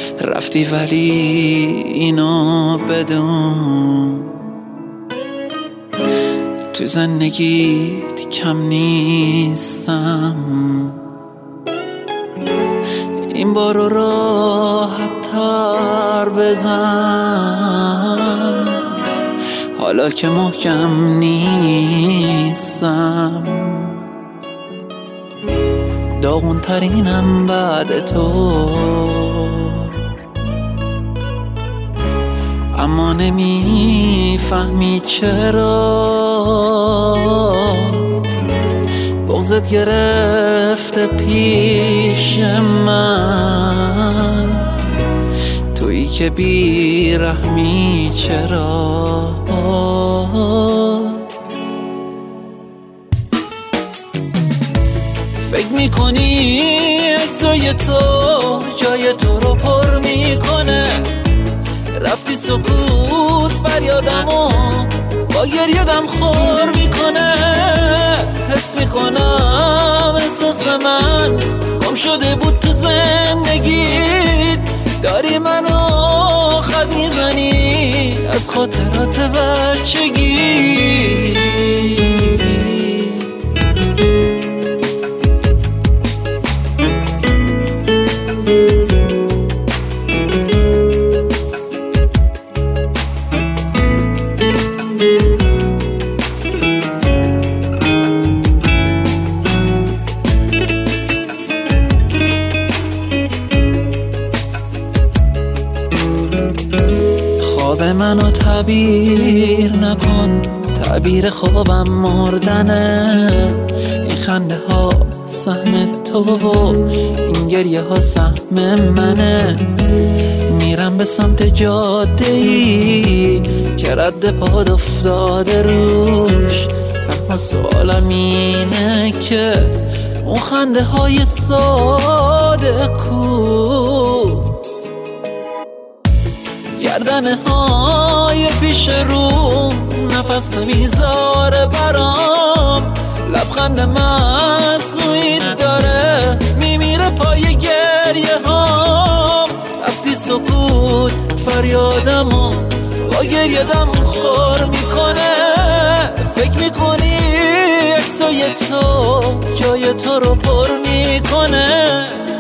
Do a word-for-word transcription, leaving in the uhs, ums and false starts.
رفتی ولی اینو بدون تو زندگیت کم نیستم. این بار رو راحت تر بزن حالا که محکم نیستم. داغون ترینم بعد تو، اما نمیفهمی چرا بغضت گرفته پیش من. تویی که بیرحمی چرا فکر میکنی عکسای تو جای تو رو پر میکنه. رفتی سکوت فریادمو با گریادم خور میکنه. حس میکنم احساس من گم شده بود تو زندگیت. داری منو خط میزنی از خاطرات بچگی. خواب منو تعبیر نکن، تعبیر خوابم مردنه. این خنده ها سهم تو و این گریه ها سهم منه. میرم به سمت جاده ای که رد پاد افتاده روش. اما سوالم اینه که اون خنده های ساده کو؟ گردنه های پیش روم نفس نمیذاره برام. لبخند مصنوعی داره میمیره پای گریه هام. رفتی سکوت فریادمو با گریدم خور میکنه. فکر میکنی عکسای تو جای تو رو پر میکنه.